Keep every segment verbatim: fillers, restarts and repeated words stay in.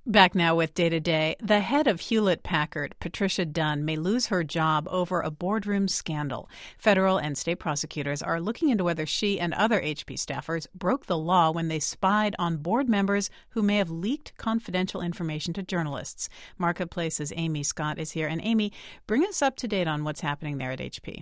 Back now with Day to Day. The head of Hewlett-Packard, Patricia Dunn, may lose her job over a boardroom scandal. Federal and state prosecutors are looking into whether she and other H P staffers broke the law when they spied on board members who may have leaked confidential information to journalists. Marketplace's Amy Scott is here. And Amy, bring us up to date on what's happening there at H P.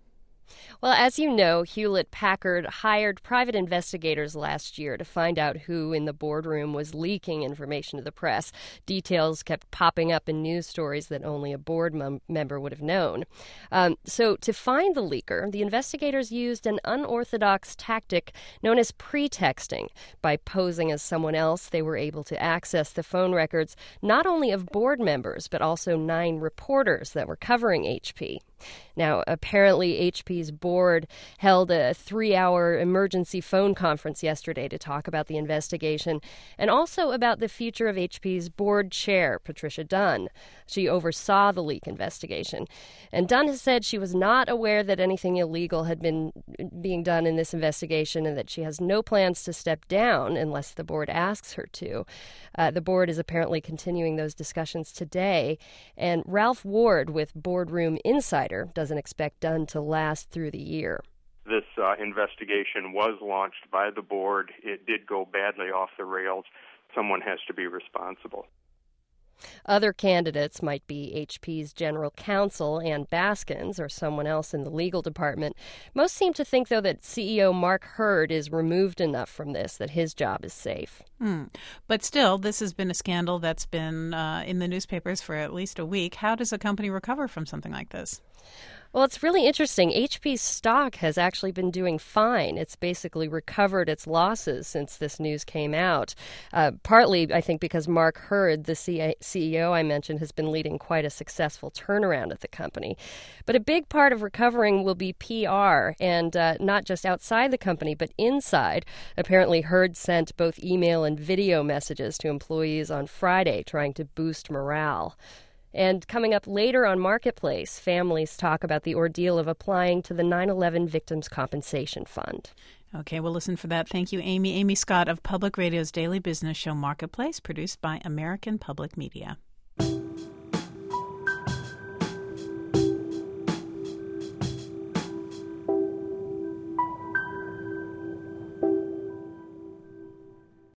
Well, as you know, Hewlett-Packard hired private investigators last year to find out who in the boardroom was leaking information to the press. Details kept popping up in news stories that only a board mem- member would have known. Um, so to find the leaker, the investigators used an unorthodox tactic known as pretexting. By posing as someone else, they were able to access the phone records not only of board members, but also nine reporters that were covering H P. Now, apparently, H P's board held a three-hour emergency phone conference yesterday to talk about the investigation and also about the future of H P's board chair, Patricia Dunn. She oversaw the leak investigation. And Dunn has said she was not aware that anything illegal had been being done in this investigation and that she has no plans to step down unless the board asks her to. Uh, the board is apparently continuing those discussions today. And Ralph Ward with Boardroom Insider doesn't expect Dunn to last through the year. This uh, investigation was launched by the board. It did go badly off the rails. Someone has to be responsible. Other candidates might be H P's general counsel, Ann Baskins, or someone else in the legal department. Most seem to think, though, that C E O Mark Hurd is removed enough from this that his job is safe. Hmm. But still, this has been a scandal that's been uh, in the newspapers for at least a week. How does a company recover from something like this? Well, it's really interesting. H P's stock has actually been doing fine. It's basically recovered its losses since this news came out. Uh, partly, I think, because Mark Hurd, the C E O I mentioned, has been leading quite a successful turnaround at the company. But a big part of recovering will be P R, and uh, not just outside the company, but inside. Apparently, Hurd sent both email and video messages to employees on Friday, trying to boost morale. And coming up later on Marketplace, families talk about the ordeal of applying to the nine eleven Victims' Compensation Fund. Okay, we'll listen for that. Thank you, Amy. Amy Scott of Public Radio's daily business show Marketplace, produced by American Public Media.